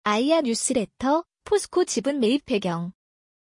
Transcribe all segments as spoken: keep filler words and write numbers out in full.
아이아 뉴스레터, 포스코 지분 매입 배경.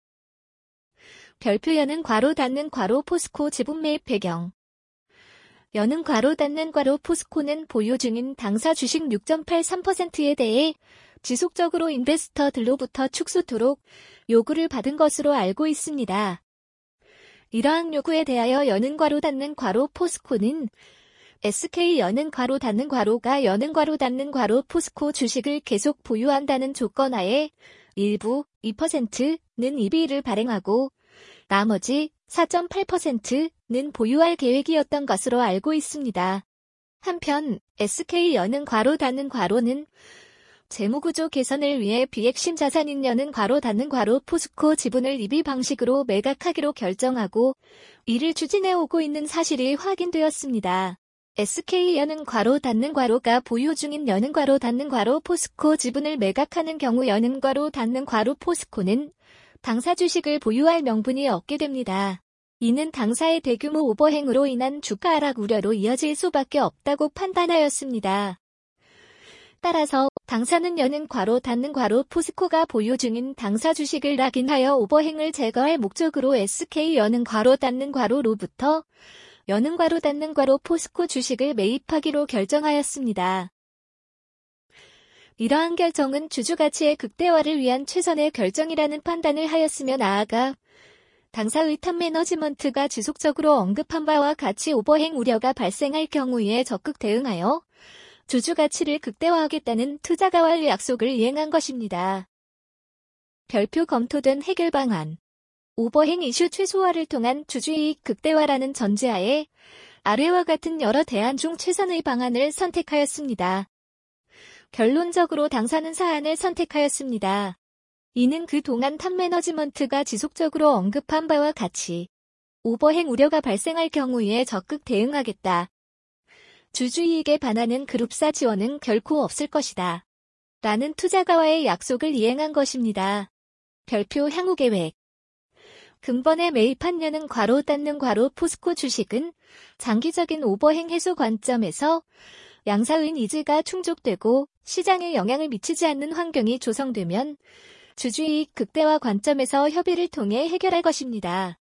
별표 여는 괄호 닫는 괄호 포스코 지분 매입 배경. 여는 괄호 닫는 괄호 포스코는 보유 중인 당사 주식 육 점 팔삼 퍼센트에 대해 지속적으로 인베스터들로부터 축소토록 요구를 받은 것으로 알고 있습니다. 이러한 요구에 대하여 여는 괄호 닫는 괄호 포스코는 에스케이 여는 괄호 닫는 괄호가 여는 괄호 닫는 괄호 포스코 주식을 계속 보유한다는 조건하에 일부 이 퍼센트는 이비를 발행하고 나머지 사 점 팔 퍼센트는 보유할 계획이었던 것으로 알고 있습니다. 한편 에스케이 여는 괄호 닫는 괄호는 재무구조 개선을 위해 비핵심 자산인 여는 괄호 닫는 괄호 포스코 지분을 이비 방식으로 매각하기로 결정하고 이를 추진해 오고 있는 사실이 확인되었습니다. 에스케이 여는 괄호 닫는 괄호가 보유 중인 여는 괄호 닫는 괄호 포스코 지분을 매각하는 경우 여는 괄호 닫는 괄호 포스코는 당사 주식을 보유할 명분이 없게 됩니다. 이는 당사의 대규모 오버행으로 인한 주가 하락 우려로 이어질 수밖에 없다고 판단하였습니다. 따라서 당사는 여는 괄호 닫는 괄호 포스코가 보유 중인 당사 주식을 낙인하여 오버행을 제거할 목적으로 에스케이 여는 괄호 닫는 괄호로부터 여는 괄호 닫는 괄호 포스코 주식을 매입하기로 결정하였습니다. 이러한 결정은 주주가치의 극대화를 위한 최선의 결정이라는 판단을 하였으며 나아가 당사의 탑매너지먼트가 지속적으로 언급한 바와 같이 오버행 우려가 발생할 경우에 적극 대응하여 주주가치를 극대화하겠다는 투자가와의 약속을 이행한 것입니다. 별표 검토된 해결 방안. 오버행 이슈 최소화를 통한 주주이익 극대화라는 전제하에 아래와 같은 여러 대안 중 최선의 방안을 선택하였습니다. 결론적으로 당사는 사안을 선택하였습니다. 이는 그동안 탑매너지먼트가 지속적으로 언급한 바와 같이 오버행 우려가 발생할 경우에 적극 대응하겠다. 주주이익에 반하는 그룹사 지원은 결코 없을 것이다. 라는 투자가와의 약속을 이행한 것입니다. 별표 향후 계획. 근본에 매입한 여는 괄호 닫는 괄호 포스코 주식은 장기적인 오버행 해소 관점에서 양사의 니즈가 충족되고 시장에 영향을 미치지 않는 환경이 조성되면 주주이익 극대화 관점에서 협의를 통해 해결할 것입니다.